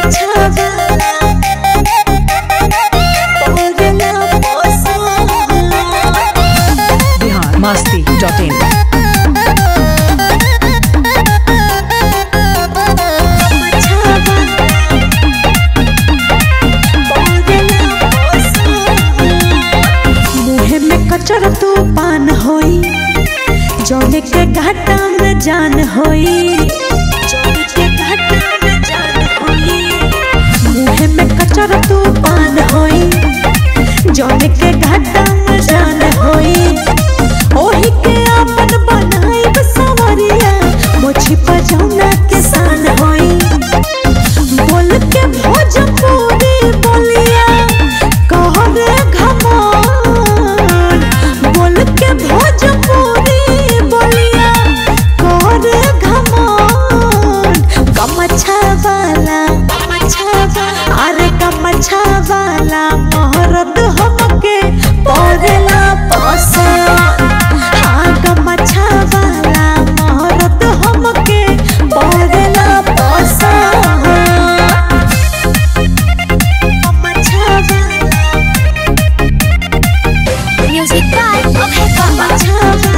biharmasti.in कचर तू पान होई जौने के घाटा में जान होई मुँह में कचर तू पान होई जौने के घाटा में जान होई ओही के आपन बनाई बसवरिया मोछी पजौना के सान होई बोल के भोजपुरी बोलिया कह रे घमौन बोल के भोजपुरी बोलिया कह रे घमौन गमछा वाला अरे गमछा वाला मोहरत हमके पड़ेला पसंद हाँ गमछा वाला मोहरत हमके पड़ेला पसंद गमछा वाला म्यूजिक बाय गमछा वाला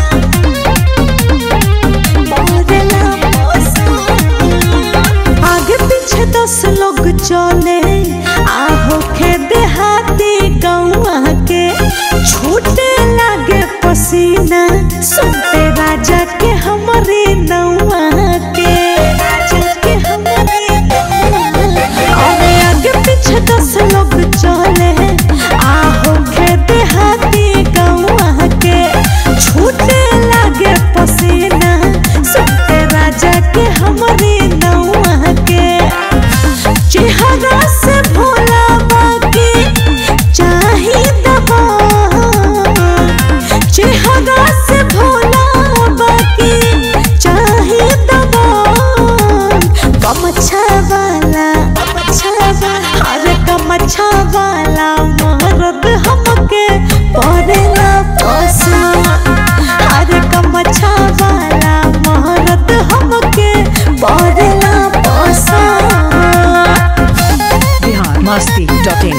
पड़ेला पसंद आगे पीछे 10 लोग चले आहो के देहाती गौआ के छूटे लागे पसीना सुनते राजा के हमरे नौआ के अरे आगे पीछे 10 लोग चले आहो के देहाती गौआ के छूटे लागे पसीना सुनते राजा के हमरे नौआ के चेहरा से भोला बाकी चाही दबा चेहरा से भोला बाकी चाही दबा गमछा वाला अरे गमछा वाला मर्द हमके पड़ेला पसंद अरे गमछा वाला मर्द हमके पड़ेला पसंद biharmasti.in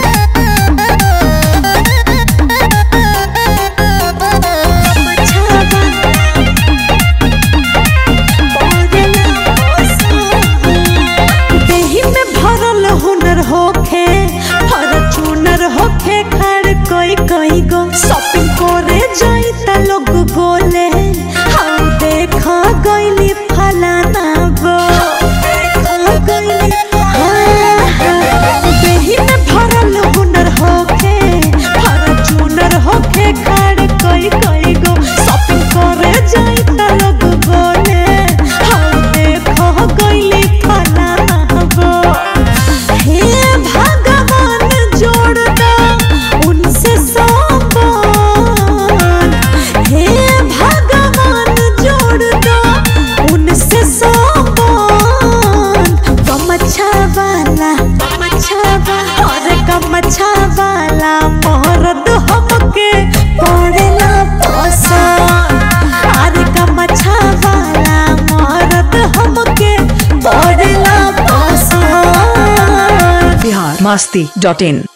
देही में भरल हुनर होखे फॉर्च्यूनर होखे खड़ कोई गो शॉपिंग करे जाई त लोग बोले हम देखा गइली फलाना गो देही में भरल हुनर होखे फॉर्च्यूनर होखे खड़ कोई गो शॉपिंग करे जाई त लोग बोले हम देखा गइली फलाना गो हे भगवान जोड़ दो उनसे संबंध हे भगवान जोड़ दो उनसे संबंध गमछा वाला और गमछा वाला मर्द हमके पड़ेला पसंद अरे गमछा वाला मर्द हमके पड़ेला पसंद biharmasti.in